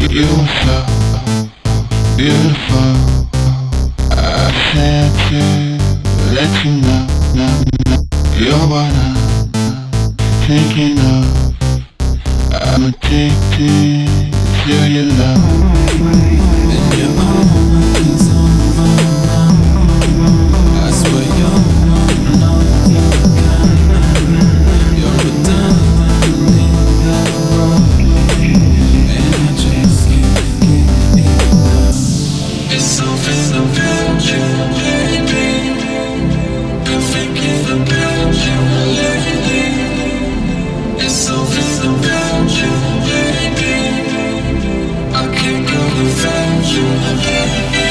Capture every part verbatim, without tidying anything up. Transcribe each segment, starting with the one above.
You were so beautiful. I had to let you know, know, know. You're what I'm thinking of. I'm addicted to your love. And your arm is on my mind. I swear you're not the kind. You're a diamond in the rough, and I just can't get enough. It's something about you, baby. Been thinking about you lately. It's something about you, baby. I can't go without you, baby.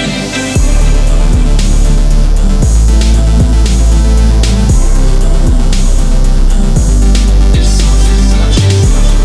It's something about you.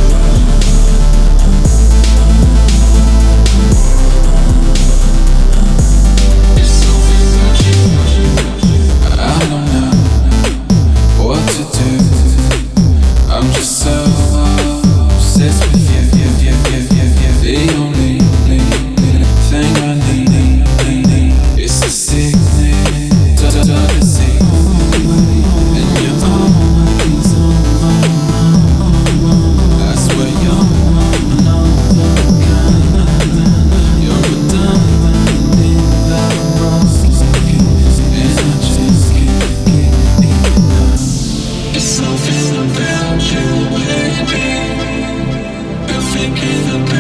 It's something about you. I don't know what to do. I'm just so obsessed with you. The only thing I need, need, need is the sickness to the sea. And your arms on my mind. I swear you're another kind. You're a diamond in the rough, and I just can't get enough. It's something about you, baby. Been thinking about